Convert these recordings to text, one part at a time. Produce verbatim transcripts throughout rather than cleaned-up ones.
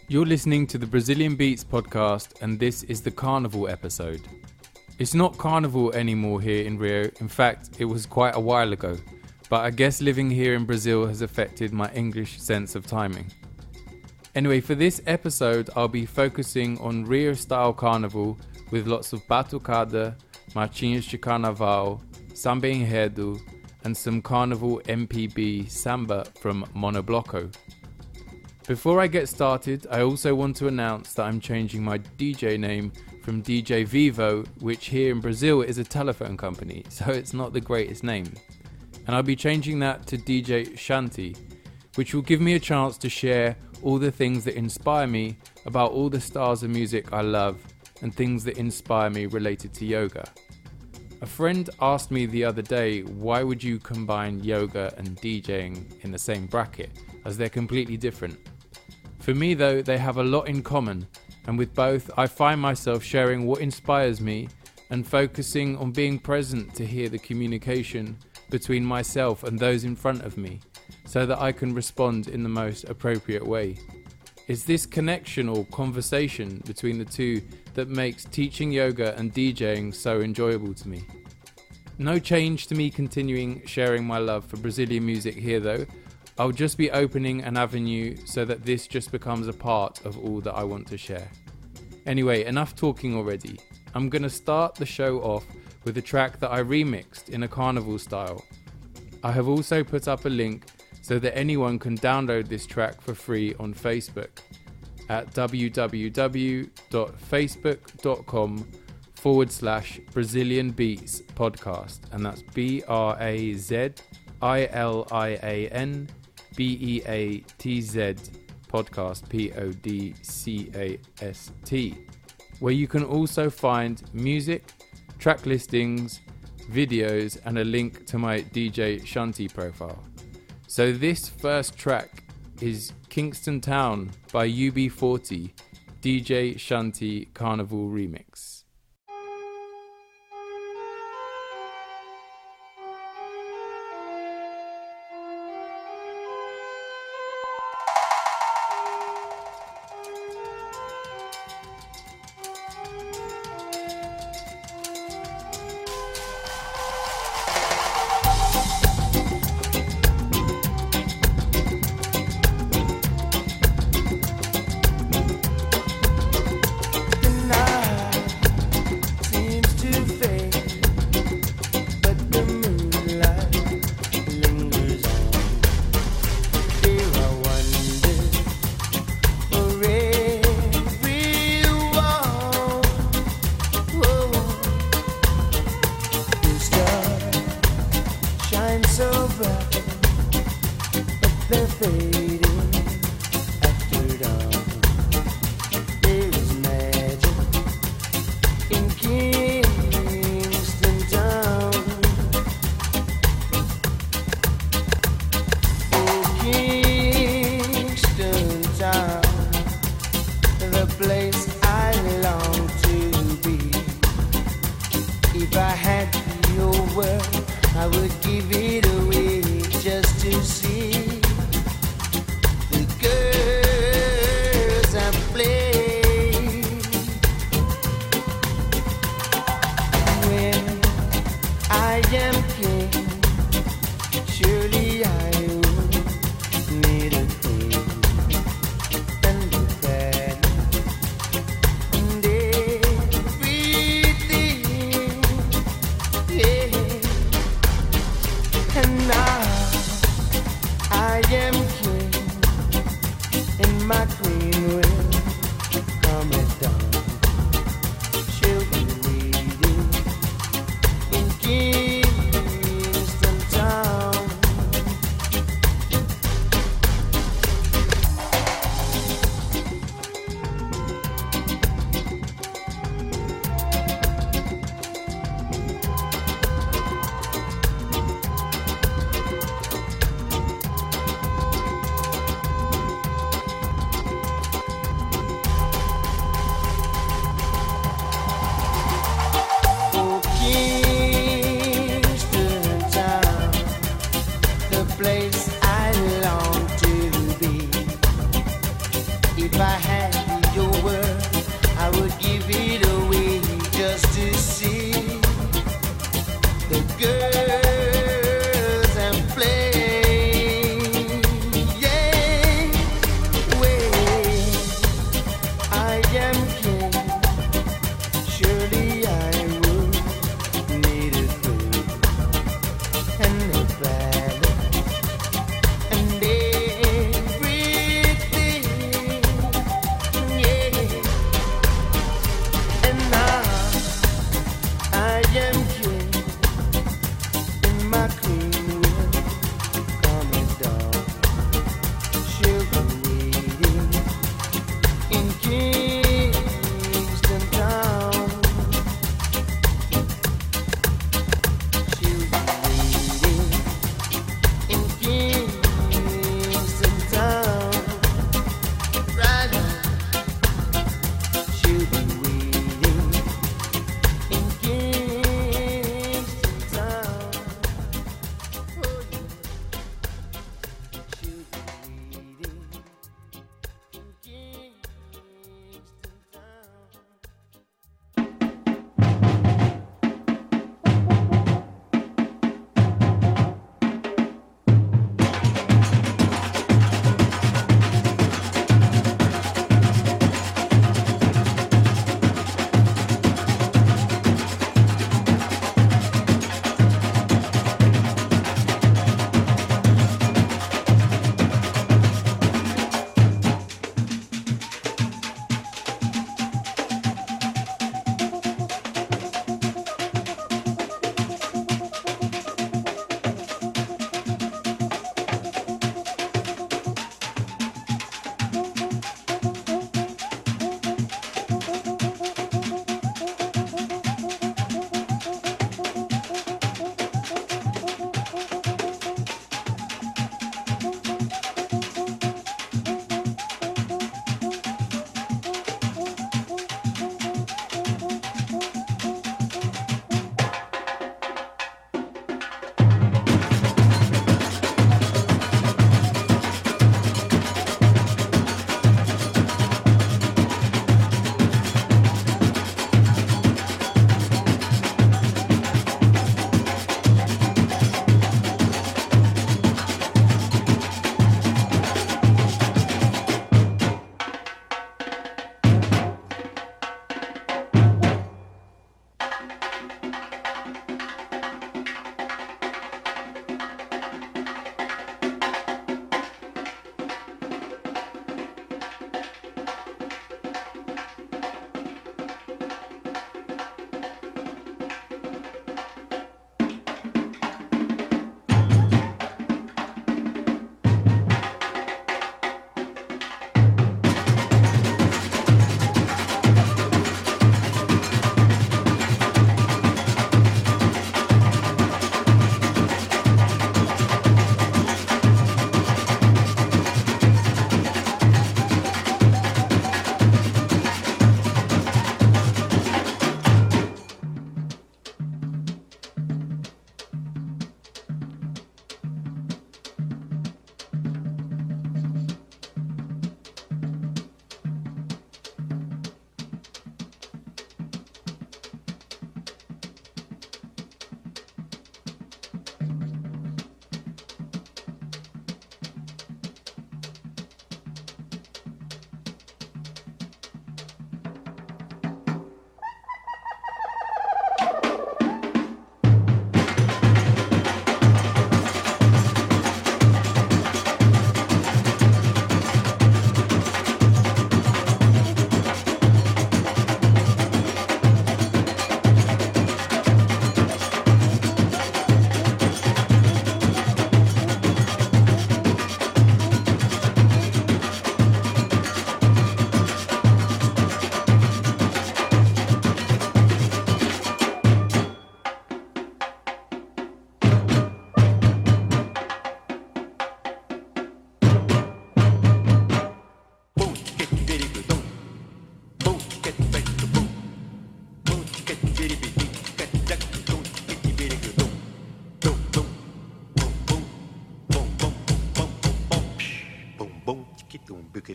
You're listening to the Brazilian Beats podcast, and this is the Carnival episode. It's not Carnival anymore here in Rio. In fact, it was quite a while ago. But I guess living here in Brazil has affected my English sense of timing. Anyway, for this episode, I'll be focusing on Rio-style carnival with lots of batucada, marchinhas de carnaval, samba enredo, and some carnival M P B samba from Monobloco. Before I get started, I also want to announce that I'm changing my D J name from D J Vivo, which here in Brazil is a telephone company, so it's not the greatest name. And I'll be changing that to D J Shanti, which will give me a chance to share all the things that inspire me about all the styles of music I love and things that inspire me related to yoga. A friend asked me the other day, why would you combine yoga and DJing in the same bracket, as they're completely different? For me though, they have a lot in common, and with both I find myself sharing what inspires me and focusing on being present to hear the communication between myself and those in front of me, so that I can respond in the most appropriate way. It's this connection or conversation between the two that makes teaching yoga and DJing so enjoyable to me. No change to me continuing sharing my love for Brazilian music here though. I'll just be opening an avenue so that this just becomes a part of all that I want to share. Anyway, enough talking already. I'm gonna start the show off with a track that I remixed in a carnival style. I have also put up a link so that anyone can download this track for free on Facebook at www.facebook.com forward slash Brazilian Beats podcast, and that's B R A Z I L I A N B E A T Z podcast, P O D C A S T, where you can also find music, track listings, videos, and a link to my D J Shanti profile. So this first track is Kingston Town by U B forty, D J Shanti Carnival Remix. If I had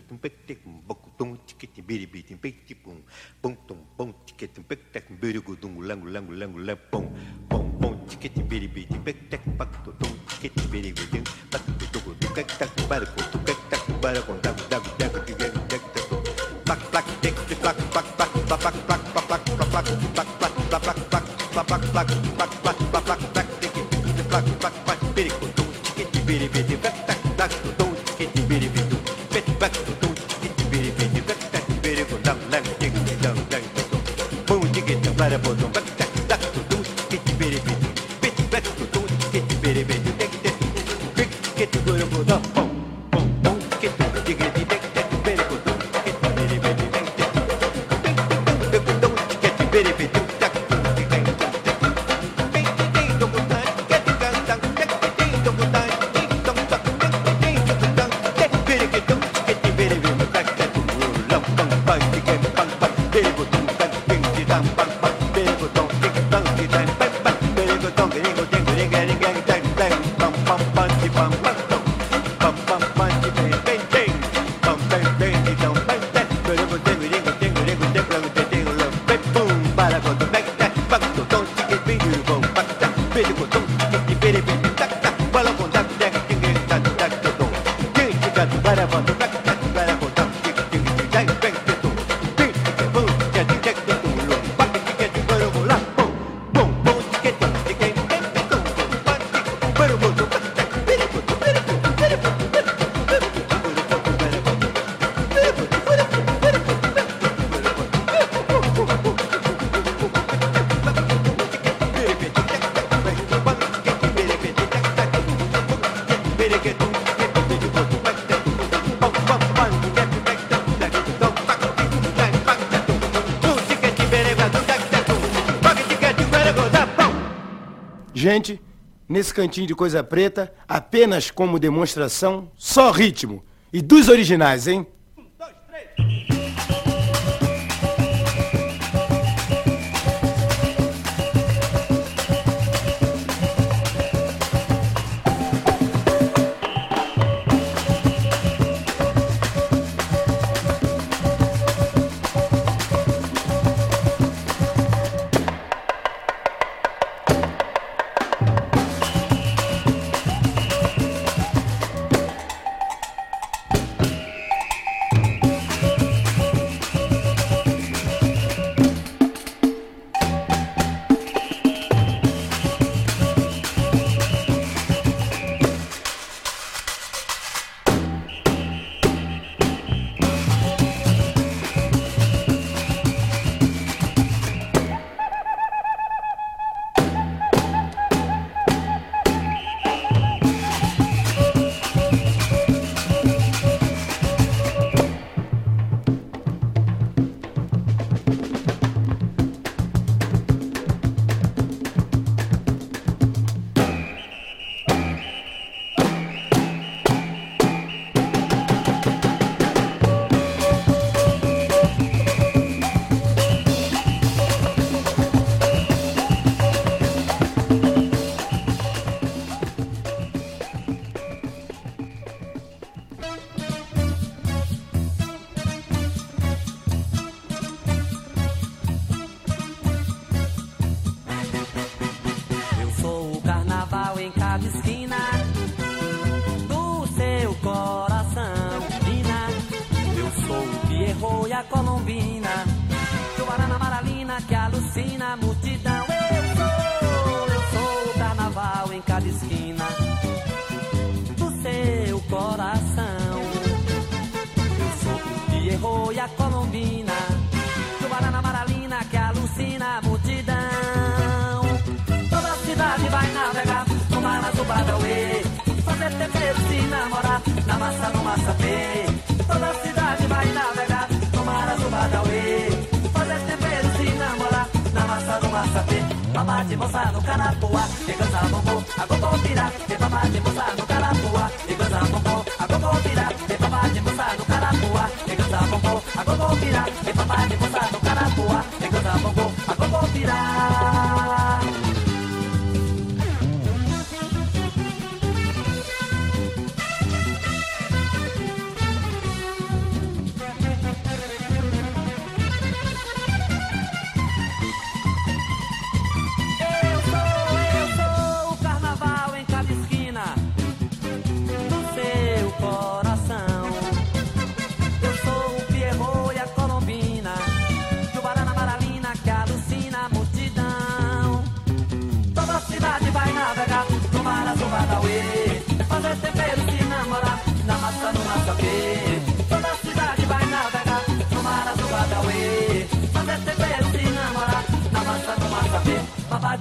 tum pectum bocutum ticket biribitim pectipum pum tum pum ticket pectum birigudum lango lango lango lapum pum pum ticket biribitim pectum pactum ticket biribitim pactum tugu pectum barco pectum barco dago dago dago dago plac plac tic plac plac plac plac plac plac plac plac plac plac plac plac plac plac plac plac plac plac plac tic plac plac plac birigudum ticket biribitim pectum dago ticket biribitim pectum pactum ticket biribitim pectum birigudum lango ticket dago dago pum ticket para botão pectum dago ticket biribitim pectum pactum ticket biribitim pectum ticket birigudum pum pum pum ticket ticket ticket birigudum ticket biribitim pectum ticket biribitim Gente, nesse cantinho de coisa preta, apenas como demonstração, só ritmo. E dos originais, hein? Um, dois, três. Colombina, Tubarana Maralina que alucina a multidão. Eu sou, eu sou o carnaval em cada esquina do seu coração. Eu sou o Pierrot e a Colombina, Tubarana Maralina que alucina a multidão. Toda a cidade vai navegar no mar azul Badauê, fazer tempero se namorar na massa no massapê. Toda a cidade vai navegar no mar azul Badauê, fazer tempero se namorar na massa do massapê. Babá de moça no carapuá, e cansa bombom, a gogô virá. E babá de moça no carapuá, e cansa bombom, a gogô virá. E babá de moça no carapuá, e cansa bombom, a gogô virá. E babá de moça no carapuá, e cansa bombom, a gogô virá.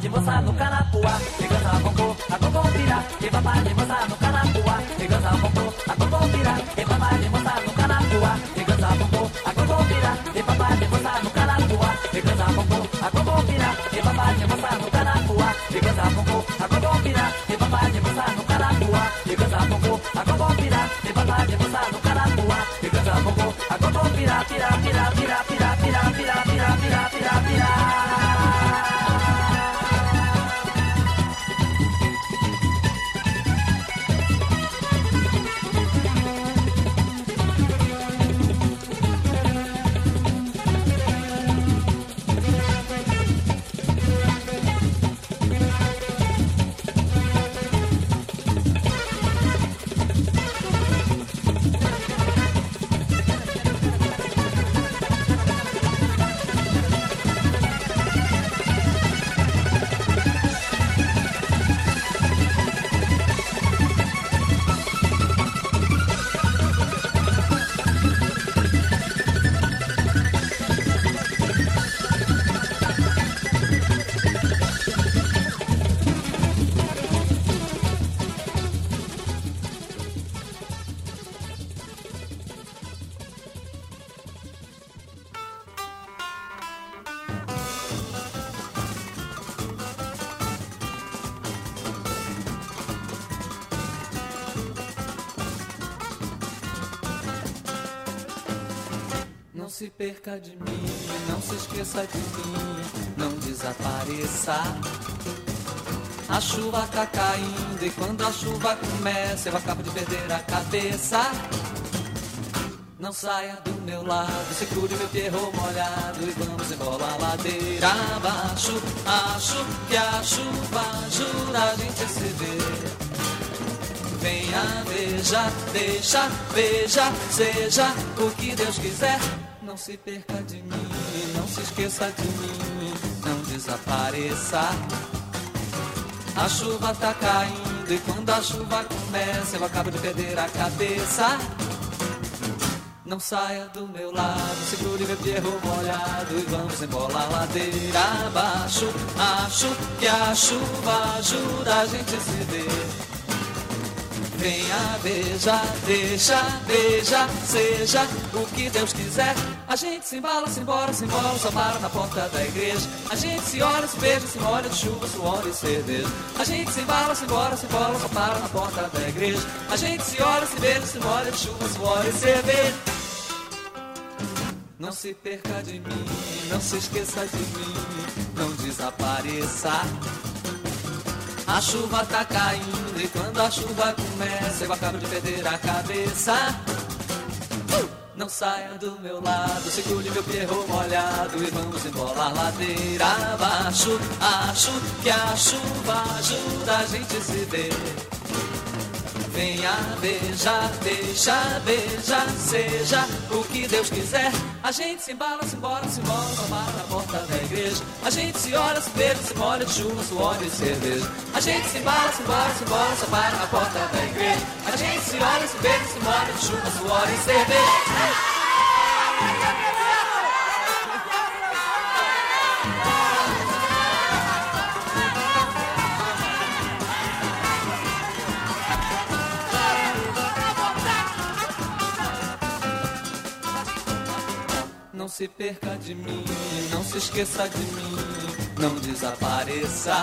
de moça no canapuá, e dança bongo, a bongo pira, e babá de moça no canapuá, e dança bongo, a bongo pira, e babá de moça no canapuá, e dança bongo, a bongo pira, e babá de moça no canapuá, e dança bongo, a bongo pira, e babá de moça no canapuá, e dança bongo, a bongo pira, e babá de moça no canapuá, e dança bongo, a bongo pira, e babá de moça no canapuá, e dança bongo, a bongo pira, pira, pira, pira, pira, pira, pira, pira, pira, pira, pira. Não se perca de mim, não se esqueça de mim, não desapareça. A chuva tá caindo e quando a chuva começa eu acabo de perder a cabeça. Não saia do meu lado, segure meu pierrot molhado e vamos embora a ladeira abaixo. Acho que a chuva ajuda a gente a se ver. Venha, veja, deixa, veja, seja o que Deus quiser. Não se perca de mim, não se esqueça de mim, não desapareça. A chuva tá caindo e quando a chuva começa eu acabo de perder a cabeça. Não saia do meu lado, segure meu pierrot molhado e vamos embora a ladeira abaixo. Acho que a chuva ajuda a gente a se ver. Venha, veja, deixa, veja, seja o que Deus quiser. A gente se embala, se embora, se embola, só para na porta da igreja. A gente se olha, se beija, se molha de chuva, suor e cerveja. A gente se embala, se embora, se embola, só para na porta da igreja. A gente se olha, se beija, se molha de chuva, suor e cerveja. Não se perca de mim, não se esqueça de mim, não desapareça. A chuva tá caindo e quando a chuva começa eu acabo de perder a cabeça. uh! Não saia do meu lado, segure meu pierrot molhado e vamos embora a ladeira abaixo. Acho que a chuva ajuda a gente a se ver. Venha, veja, deixa, veja, seja o que Deus quiser. A gente se embala, se embora, se embola, só para na porta da igreja. A gente se olha, se beija, se molha de chuva, suor e cerveja. A gente se embala, se embora, se embola, só para na porta da igreja. A gente se olha, se beija, se molha de chuva, suor e cerveja. Não se perca de mim, não se esqueça de mim, não desapareça.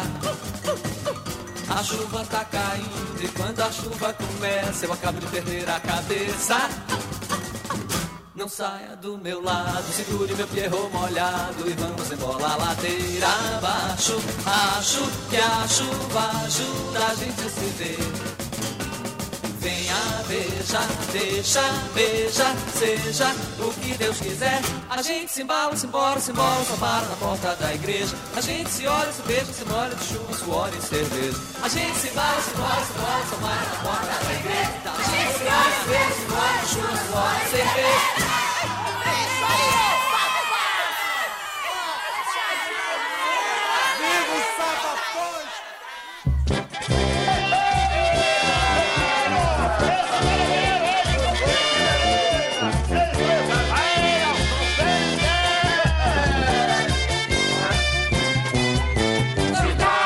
A chuva tá caindo e quando a chuva começa eu acabo de perder a cabeça. Não saia do meu lado, segure meu pierrot molhado e vamos embora a ladeira abaixo. Acho que a chuva ajuda a gente a se ver. Venha, veja, deixa, veja, seja o que Deus quiser. A gente se embala, se embora, se embola, só para na porta da igreja. A gente se olha, se beija, se molha de chuva, suor e cerveja. A gente se embala, se embora, se embola, só para na porta da igreja. A gente se olha, se beija, se molha de chuva, suor e cerveja. Viva o Sapapós! Cidade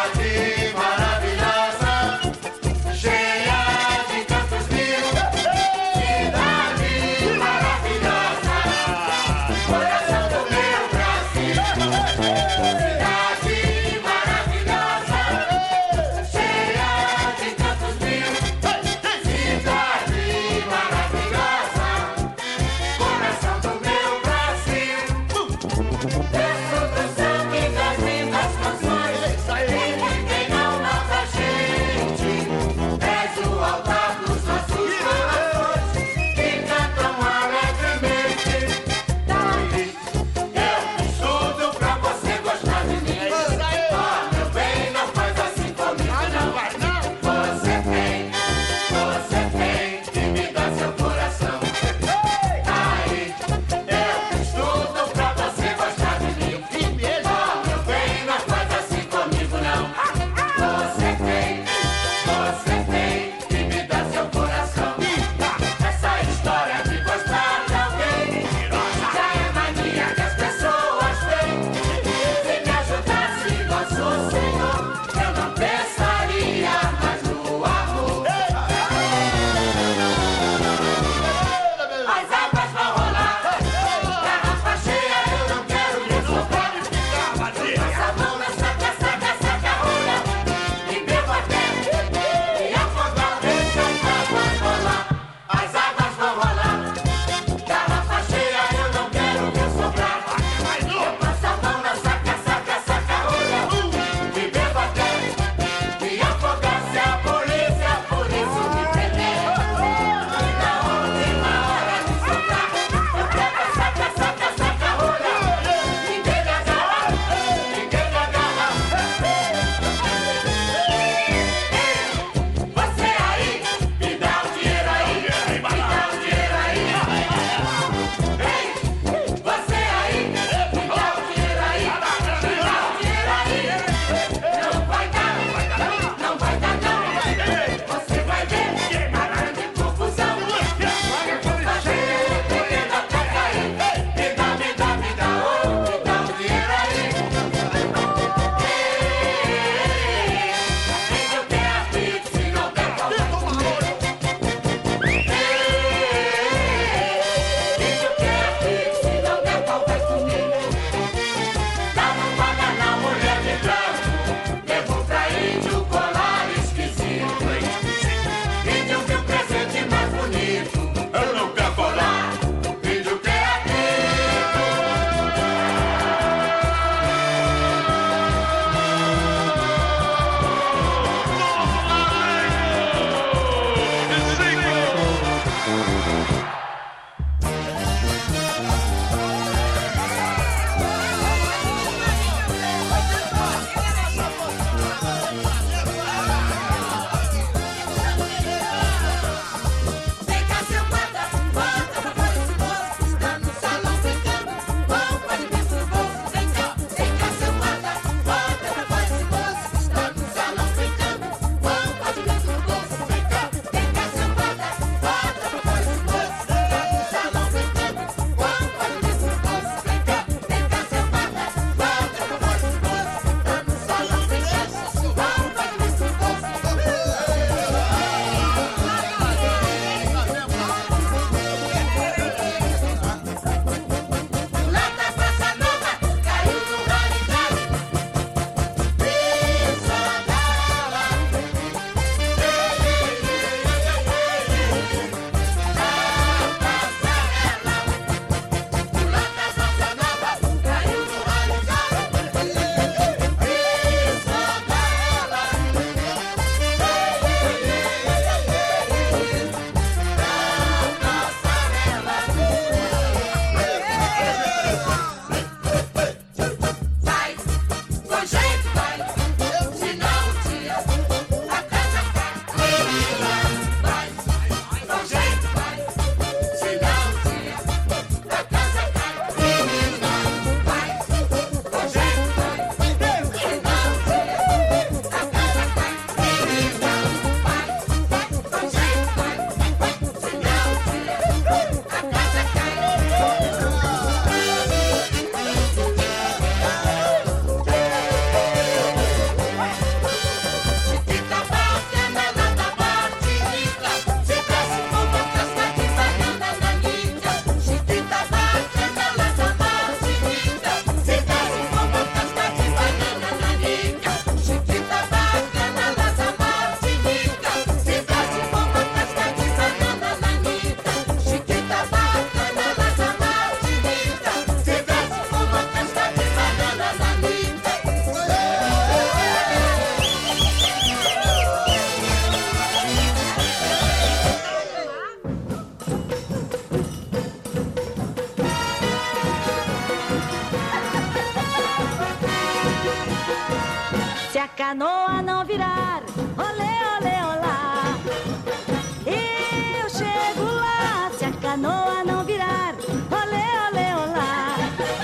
canoa não virar, olê, olê, olá. Eu chego lá, se a canoa não virar, olê, olê, olá.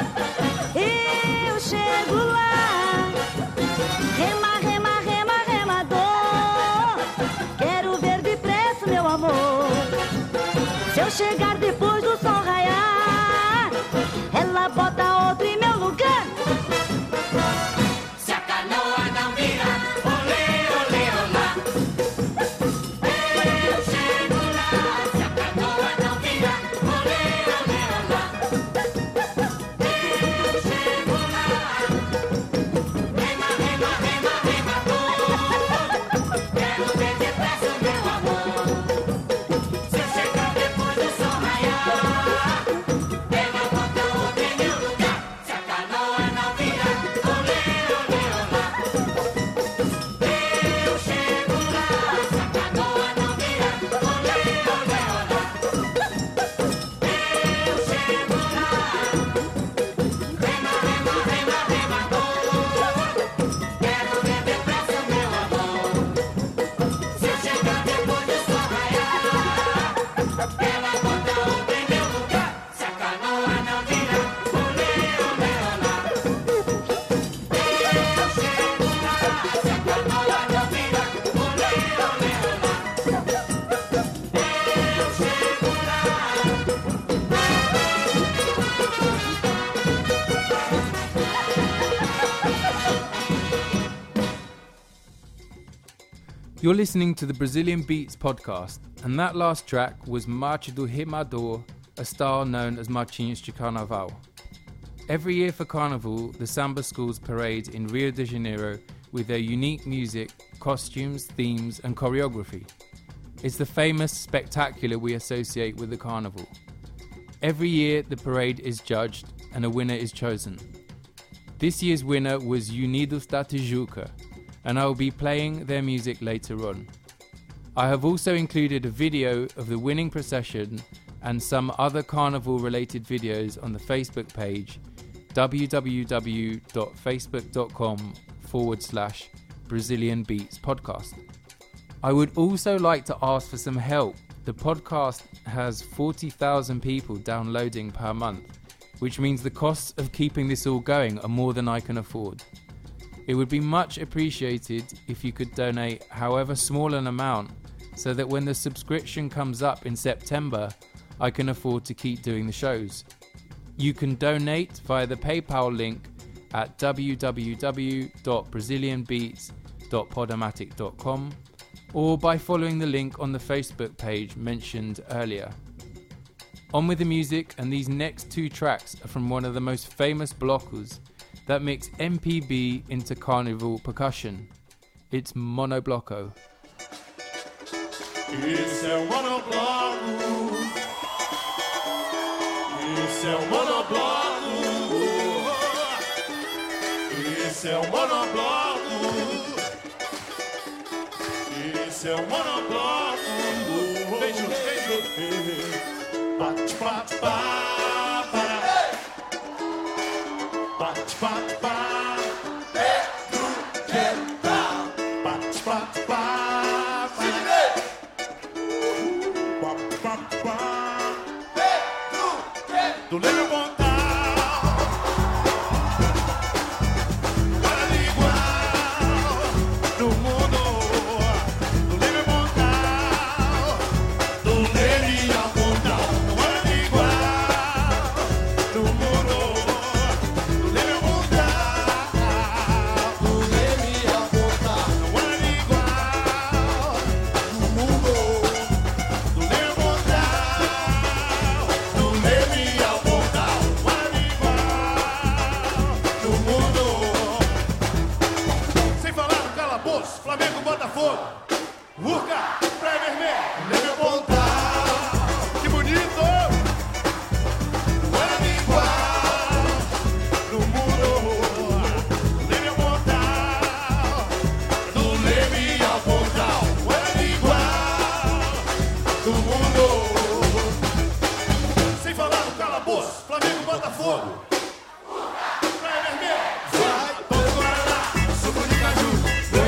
Eu chego lá, rema, rema, rema, remador. Quero ver depressa, meu amor. Se eu chegar depois do sol raiar, ela bota outro em meu lugar. Se a canoa não virar, olê, olê, olá. Eu chego lá, se a canoa não virar, olê, olê, olá. Eu chego lá, rema, rema, rema, remador. Quero ver depressa, meu amor. Se eu chegar depois do sol raiar, ela bota outra em meu lugar. Se a canoa não virar, olê, olê, olá. Eu chego lá, se a canoa não virar, olê, olê, olá. Eu chego lá, rema, rema, rema, remador. Quero ver depressa, meu amor. Se eu chegar depois do sol raiar, ela bota outra em meu lugar. Se a canoa não virar, olê, olê, olá. Eu chego lá, se a canoa não virar, olê, olê, olá. Eu chego You're listening to the Brazilian Beats podcast, and that last track was Marcha do Rimador, a style known as Marchinhos de Carnaval. Every year for Carnival, the Samba schools parade in Rio de Janeiro with their unique music, costumes, themes, and choreography. It's the famous spectacular we associate with the Carnival. Every year, the parade is judged and a winner is chosen. This year's winner was Unidos da Tijuca, and I will be playing their music later on. I have also included a video of the winning procession and some other carnival-related videos on the Facebook page www.facebook.com forward slash Brazilian Beats Podcast. I would also like to ask for some help. The podcast has forty thousand people downloading per month, which means the costs of keeping this all going are more than I can afford. It would be much appreciated if you could donate however small an amount so that when the subscription comes up in September, I can afford to keep doing the shows. You can donate via the PayPal link at w w w dot brazilian beats dot podomatic dot com or by following the link on the Facebook page mentioned earlier. On with the music, and these next two tracks are from one of the most famous blocos that mix M P B into carnival percussion. It's Monobloco. Esse é o monobloco. Esse é o monobloco. Esse é o monobloco. Esse é o monobloco. Vem junto, vem junto. Bate, bate, pá, para. Bate, bate, pá. Pedro Quebral. Bate, bate, pá. Bate, bate, pá. Pedro Quebral. Do Leme Pontal. Para igual no mundo. Do Leme Pontal. Do Leme ao Pontal. Para igual no mundo. Flamengo, Botafogo, Urca, Praia Vermelha, Leme Pontal, que bonito! Olha igual no mundo, Leme Pontal, do Leme ao Pontal, olha igual no mundo. Sem falar no calabouço, Flamengo, Botafogo, Urca, Praia Vermelha, vai, todo Guaraná, suco de caju.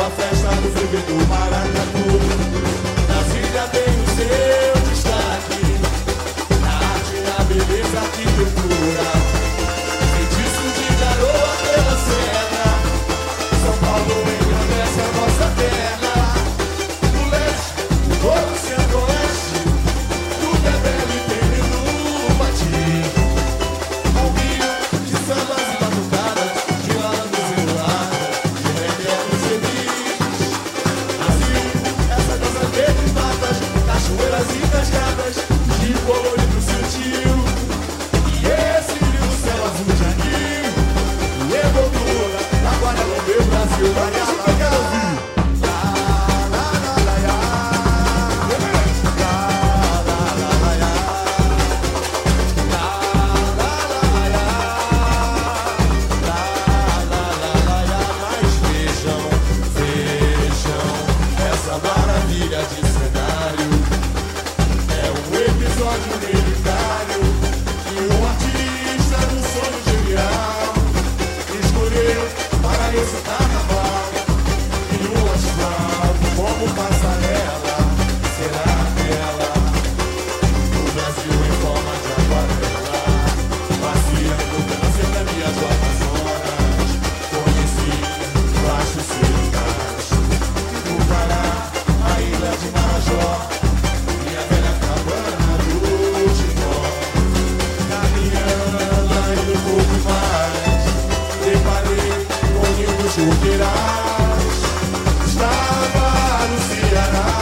a festa do frevo do maracatu. Brasília tem o seu destaque na arte, na beleza, arquitetura. Feitiço de garoa pela serra, São Paulo engrandece a nossa terra. No leste, no todo centro-oeste, tudo é belo e tem lindo batir. Ao Rio de sambas e batucadas, de malandros e mulatas, de regueiros felizes. Brasil, essa dança verde e matas, cachoeiras e cascadas, de colorido sutil. E esse lindo céu azul de anil, e envoltura, na guarda do meu Brasil, vai deixar que eu quero ouvir. Mas vejam, vejam essa maravilha de cenário. É um episódio delicário que um artista do sonho genial escolheu para esse carnaval. E o asfalto como passarela será aquela do Brasil em forma de aquarela, passeando pelas cercanias do Amazonas. Conheci baixos cercais do Pará, a ilha de Marajó e a velha cabana do Timó. Caminhando ainda um pouco mais, deparei com lindos choqueirais. Estava no Ceará,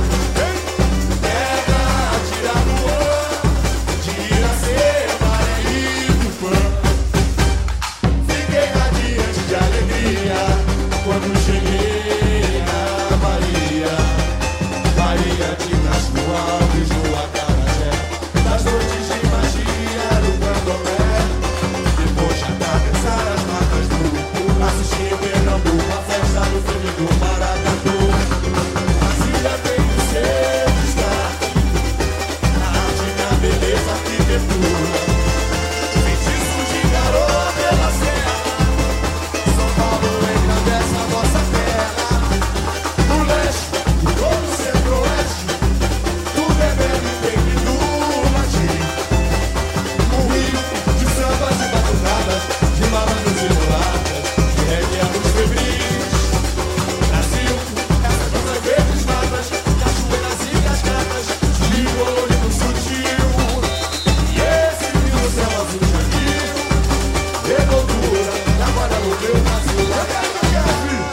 terra de Irapuã, de Iracema e Tupã. Fiquei radiante de alegria quando cheguei na Bahia. Bahia de Castro Alves, no Acarajé, das noites de magia do candomblé. Depois de atravessar as matas do Urubu, assisti em Pernambuco a festa do frevo do maracatu. Brasília tem o seu destaque na arte, na beleza, arquitetura. Feitiço de garoa pela serra, São Paulo engrandece a nossa terra. No leste, no todo centro-oeste, tudo é belo e tem lindo latim. O Rio de sambas e batucadas, de malandros e mulatas, de regueiros febris. Brasil, essas nossas verdes matas, cachoeiras e cascadas, de colorido sutil. E esse lindo céu azul de anil, revoltura, na guarda do meu Brasil. Eu quero, eu quero ouvir.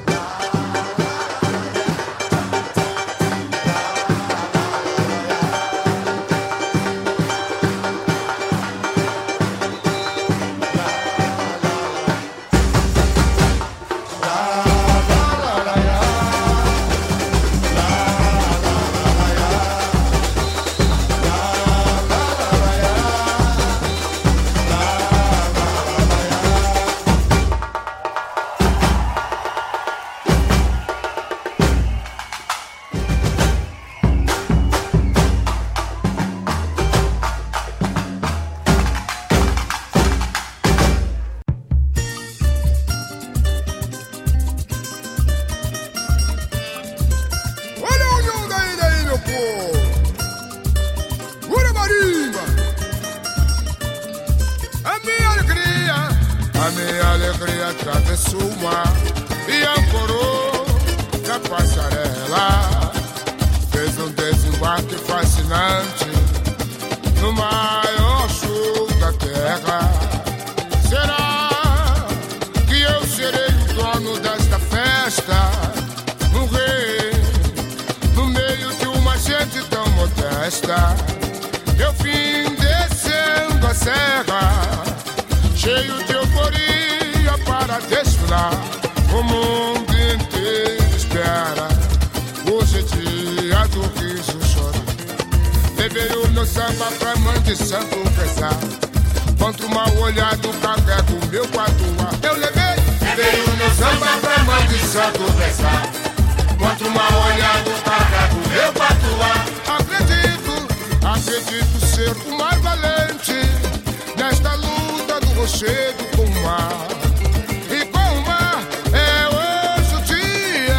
Olha o olhão daí, daí, meu povo! Ura marimba! A minha alegria, a minha alegria atravessou o mar e ancorou na passarela. Fez um desembarque fascinante no maior show da terra. Será que eu serei o dono desta festa? Um rei no meio de uma gente tão modesta. Eu vim descendo a serra, cheio de euforia para desfilar. O mundo inteiro espera, hoje é dia do riso chorar. Levei o meu samba pra mãe de santo rezar, contra o mal olhado carrego o meu patuá. Eu levei, levei o meu samba pra mãe de santo rezar, contra o mal olhado carrego o meu patuá. Acredito, acredito ser o mais valente nesta luta do rochedo com o mar. E com o mar é hoje o dia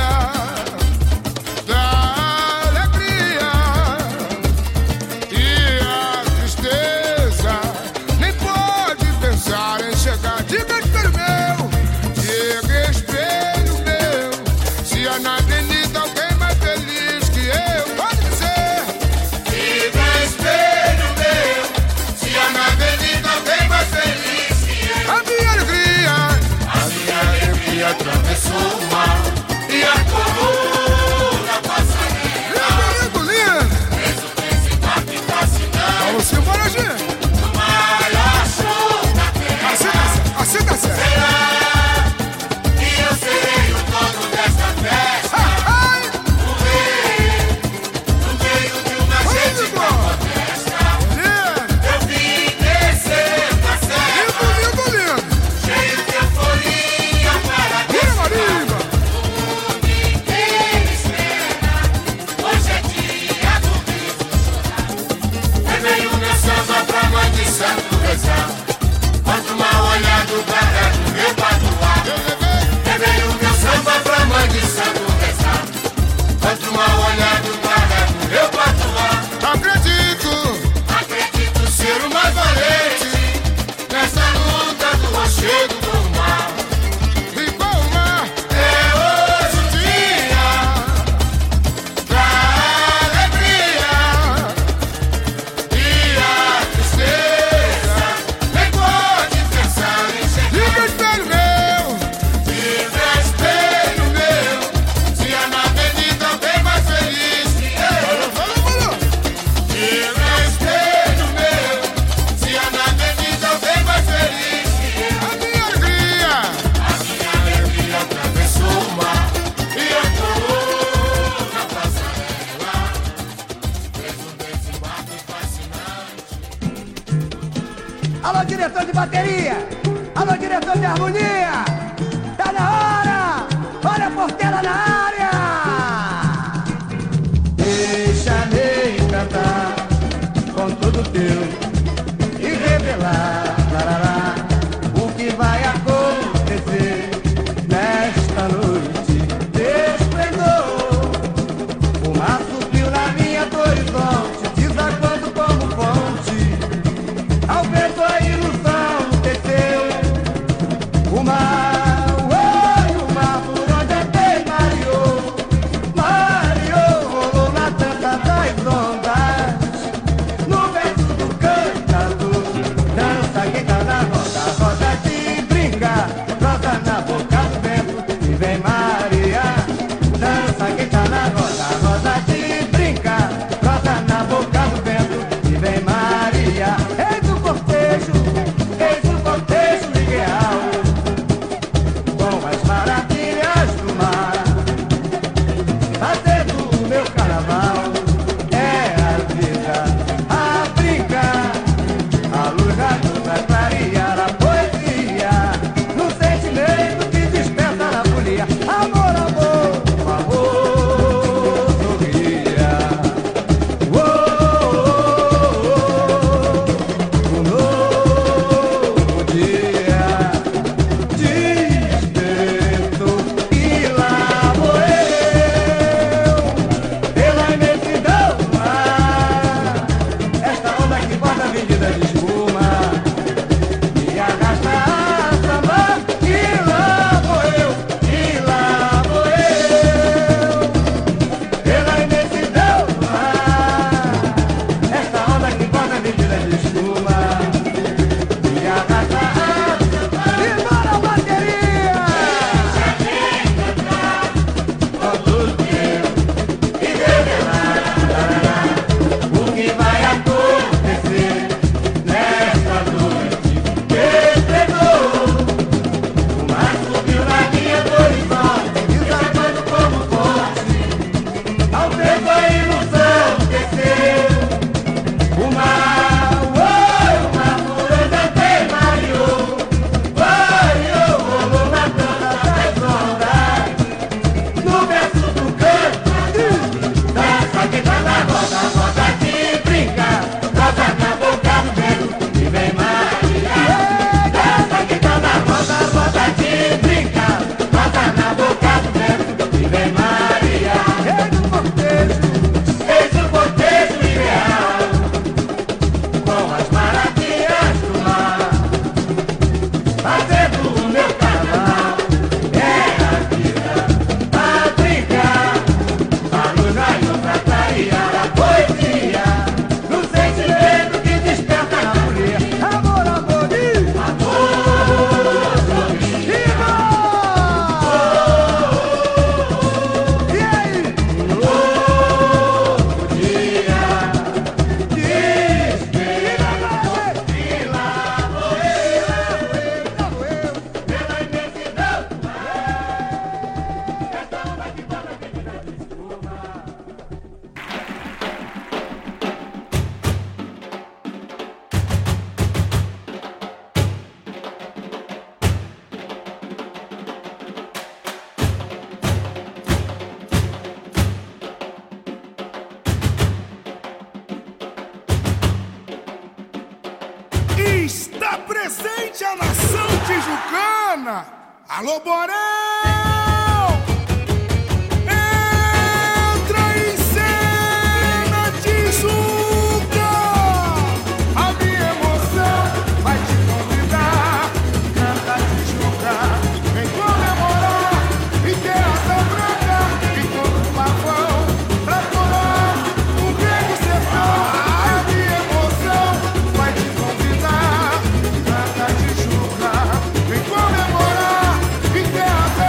Alô, diretor de bateria! Alô, diretor de harmonia! Tá na hora! Olha a Portela na área! Deixa-me cantar com tudo teu e revelar, larará, o que vai acontecer nesta noite de esplendor. O mar subiu na linha do horizonte, desaguando como fonte, ao vento a ilusão desceu. O mar, oi, o mar por onde andei mareou, mareou, rolou na dança das ondas, no verso do cantador. Dança quem tá na roda, roda de brinca, roda na boca do vento e vem Maria. Dança quem tá na roda, roda de brinca, roda na boca do vento e vem Maria. Eis o cortejo, eis o cortejo ideal, com as maravilhas do mar, fazendo o meu carnaval. É a vida a brincar, a luz da luz vai clarear a poesia, no sentimento que desperta na folia. Amor, amor, o amor sorria. Oh, oh, oh, oh, um novo dia despertou e lá vou eu, pela imensidão do mar. Esta onda que bota vendida de espuma me arrasta a samba. E lá vou eu, e lá vou eu, pela imensidão do mar. Esta onda que bota vendida de espuma me arrasta a samba. E bora, bateria! Com tudo teu e revelar, o que vai acontecer nesta noite de esplendor. O mar subiu na linha do horizonte, desabando como fonte, ao vento a ilusão desceu. O mar, oi, o mar por onde andei mareou, mareou, rolou na dança das ondas, no verso do canto. Dança quem tá na roda, roda de brinca, roda na boca do vento e vem Maria. Dança quem tá na roda, roda de brinca, roda na boca do vento e vem Maria. Eis o cortejo, eis o cortejo ideal, com as maravilhas do mar, fazendo o meu carnaval. É a vida a brincar, a luz na luz pra clarear a poesia, no sentimento que desperta na folia. Amor, amor, e amor, sorria. E aí? Um novo dia despertou e lá vou eu, lá vou eu, pela imensidão do mar. Essa onda que bota a vida de espuma. Está presente a nação tijucana. Alô, Borel! Entra em cena, Tijuca! A minha emoção vai te convidar. Canta, Tijuca, vem comemorar. E ter asa branca e todo o pavão pra colar o grande sertão. A minha emoção vai te convidar. Canta, Tijuca, vem comemorar. E ter asa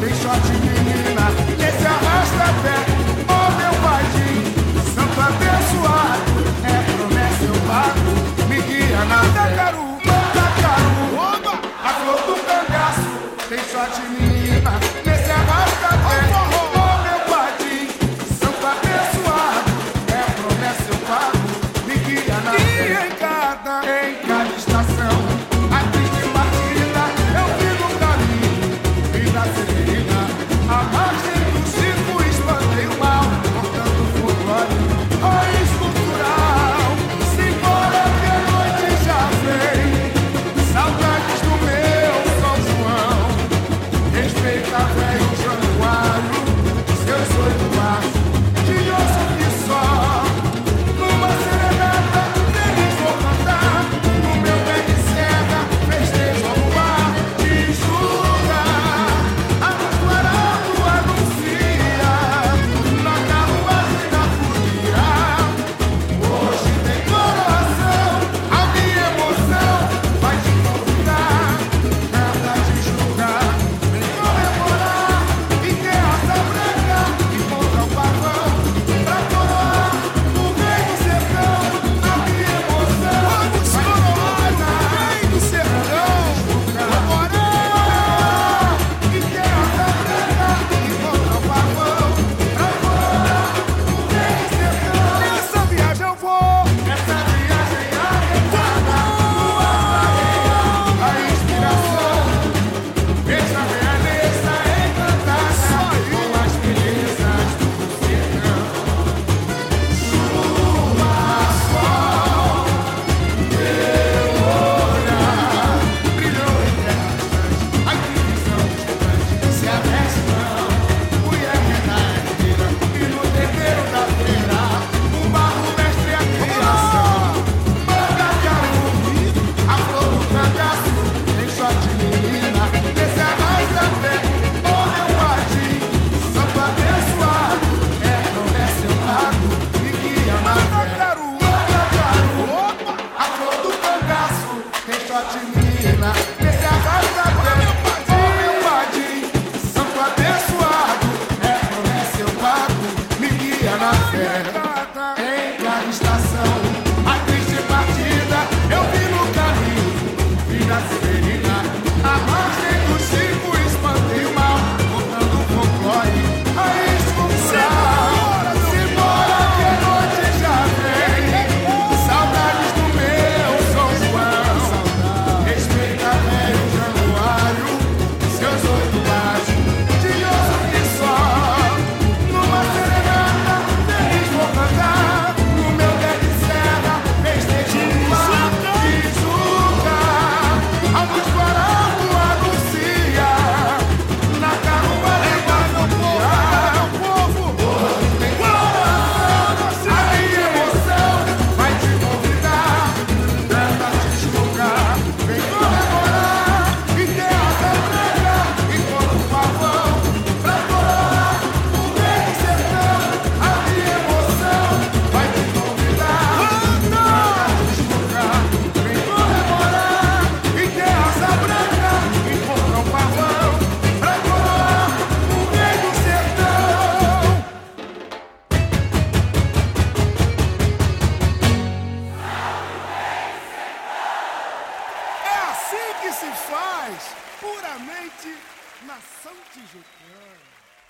tem shot menina, nesse arrasta-pé. Ó meu padrinho, santo abençoado, é promessa eu pago, me guia na fé. Caru, Caru, oba, a flor do cangaço, tem shot menina, nesse arrasta-pé. Ó meu padrinho, santo abençoado, é promessa eu pago, me guia na fé. E em cada, em cada estação, a triste partida eu vi no caminho, vida serena, a margem do circo espantei o mal, cortando o folclore, raiz cultural. Simbora que a noite já vem, saudades do meu São João. Respeita velho Januário, seus oito marços de osso que só. Numa serenata feliz vou cantar, no meu pé de serra festejo ao ar de julga. A luz do arauto anuncia, na carruagem da folia. Hoje tem coroação, a minha emoção vai te convidar. Canta de julgar, vem comemorar, e ter asa branca e contra o pavão, pra coroar o rei do sertão. A minha emoção vai te convidar, rei do sertão. Agora, e ter asa branca e contra o pavão, pra coroar o rei do sertão. Nessa viagem eu vou, nessa viagem arretada, lua clareia a inspiração. Veja a realeza encantada com as belezas do sertão. Chuva, sol, teu olhar brilhou em terra distante. Ai, que visão distante, se aveste não. Mulher renadeira e no terreiro da feira, o barro mestre a criação. Manda Caru, a flor do cangaço, tem shot menina, nesse arrasta-pé. Ó meu padrinho, santo abençoado, é promessa eu pago, me guia na fé. Manda Caru, opa, a flor do cangaço, tem shot menina, nesse arrasta-pé. Ó meu padrinho, santo abençoado, é promessa eu pago, me guia na fé. Em cada estação, a triste partida eu vi no caminho, vida serena, a margem do circo espantei o mal, cortando o folclore, raiz cultural. Simbora que a noite já vem, saudades do meu São João. Respeita velho Januário, seus oito baixos de osso que só. Numa serenata feliz vou cantar, no meu pé de serra festejo o ar de julga. A luz do arauto anuncia, na carruagem da folia. Hoje tem coroação, a minha emoção vai te convidar. Canta te julgar, vem comemorar, e ter asa branca e contra o pavão, pra coroar o rei do sertão. A minha emoção vai te convidar. Canta te julgar, vem comemorar, e ter asa branca e contra o pavão, pra coroar o rei do sertão. É assim que se faz, puramente nação tijucana.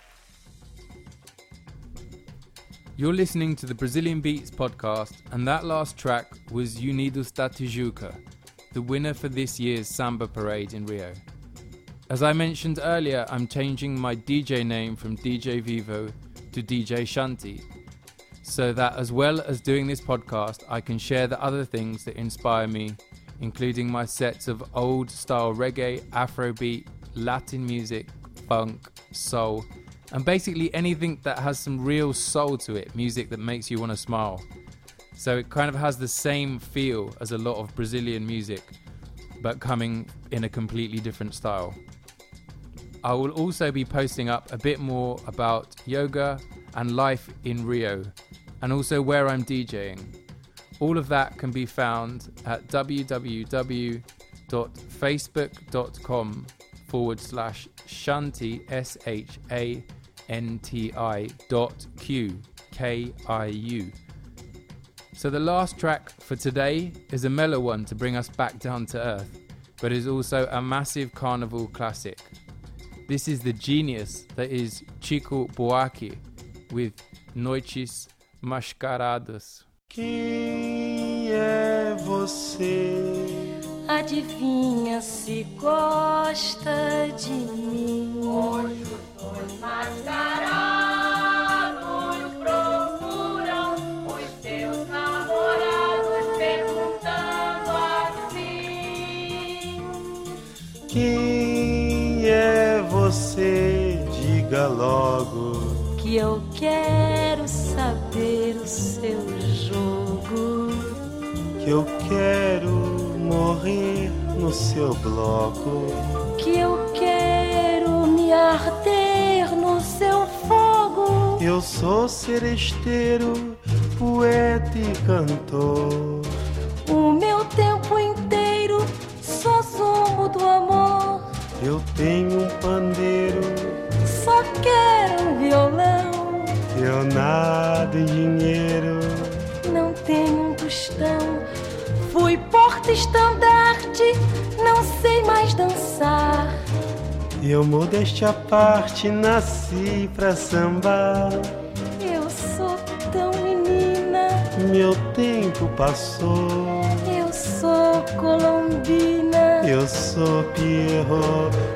You're listening to the Brazilian Beats podcast, and that last track was Unidos da Tijuca, the winner for this year's Samba Parade in Rio. As I mentioned earlier, I'm changing my D J name from D J Vivo to D J Shanti, so that as well as doing this podcast, I can share the other things that inspire me, including my sets of old style reggae, Afrobeat, Latin music, funk, soul, and basically anything that has some real soul to it, music that makes you want to smile. So it kind of has the same feel as a lot of Brazilian music, but coming in a completely different style. I will also be posting up a bit more about yoga and life in Rio, and also where I'm DJing. All of that can be found at www.facebook.com forward slash shanti, S H A N T I dot Q, K I U. So the last track for today is a mellow one to bring us back down to earth, but is also a massive carnival classic. This is the genius that is Chico Buarque with Noites Mascaradas. Quem é você? Adivinha se gosta de mim. Hoje os dois mascarados procuram os seus namorados perguntando assim: Quem é você? Diga logo. Que eu quero saber o seu jogo. Que eu quero morrer no seu bloco. Que eu quero me arder no seu fogo. Eu sou seresteiro, poeta e cantor. O meu tempo inteiro só zumo do amor. Eu tenho um pandeiro, só quero um violão. Eu nada em dinheiro, não tenho um tostão. Fui porta-estandarte, não sei mais dançar. Eu modéstia à parte, nasci pra sambar. Eu sou tão menina, meu tempo passou. Eu sou colombina, eu sou Pierrot.